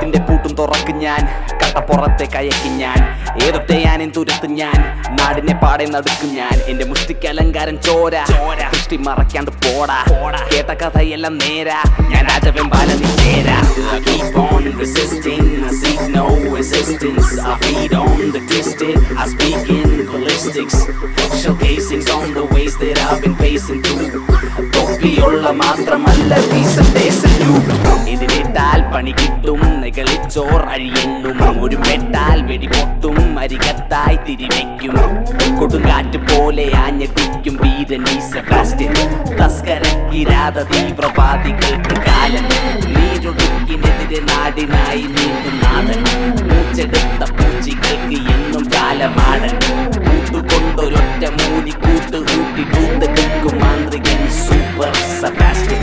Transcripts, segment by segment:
വീട്ടിന്റെ പൂട്ടും തുറക്കും ഞാൻ, കട്ടപ്പുറത്തെ കയക്കും ഞാൻ, ഏതൊക്കെ ഞാനും തുരത്തും ഞാൻ, നാടിനെ പാടെ നടുക്കും ഞാൻ. എന്റെ മുഷ്ടിക്ക് അലങ്കാരം ചോര, ദൃഷ്ടി മറക്കാണ്ട് പോടാ, കേട്ട കഥയെല്ലാം നേരാ, ഞാൻ രാജവെമ്പാല നിച്ചേരാ. Keep on resisting, I seek no resistance, I feed on the twisted, I speak in ballistics, showcasing on the ways that I've been pacing through. തൊപ്പിയുള്ള മാത്രമല്ല റീസന്റെ സല്യൂട്ട്. ഇതിലിട്ടാൽ പണി കിട്ടും, നികളിച്ചോർ അഴിയെണ്ണും, ഒരു മെട്ടാൽ വെടിപൊട്ടും, അരികത്തായി തിരിവെക്കും, കൊടുങ്കാറ്റ് പോലെ ആഞ്ഞടിക്കും വീരൻ ഈ സെബാസ്റ്റ്യൻ. തസ്കരക്കിരാത തീവ്രവാദികൾക്ക് കാലൻ, നീരൊടുക്കിനെതിരെ നാടിനായി നീന്തും നാടൻ, മൂച്ചെടുത്ത പൂച്ചികൾക്ക് എന്നും കാലമാടൻ, കൂട്ടുകൊണ്ടൊരൊറ്റ മൂലിക്കൂട്ട് കൂട്ടി കൂത്തെടുക്കും മാന്ത്രികൻ സൂപ്പർ സെബാസ്റ്റ്യൻ.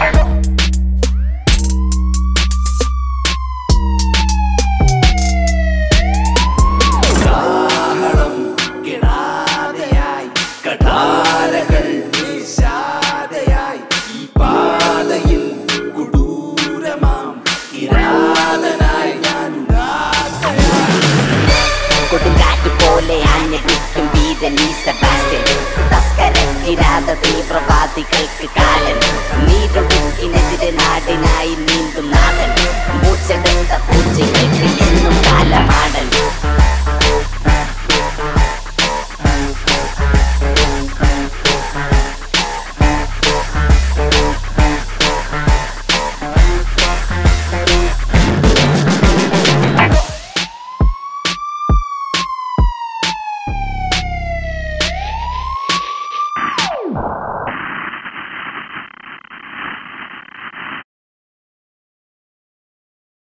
കഠാരകൾ വീശാതെയായി ഈ പാതയിൽ കൊടൂരമാം കിരാതനായി ഞാൻ കൊടുങ്കാറ്റ് പോലെ ആഞ്ഞടിക്കും വീരൻ ഈ സെബാസ്റ്റ്യൻ. തസ്കരക്കിരാത തീവ്രവാദികൾക്ക് കാലൻ, നീരൊടുക്കിനെതിരെ നാടിനായി നീന്തും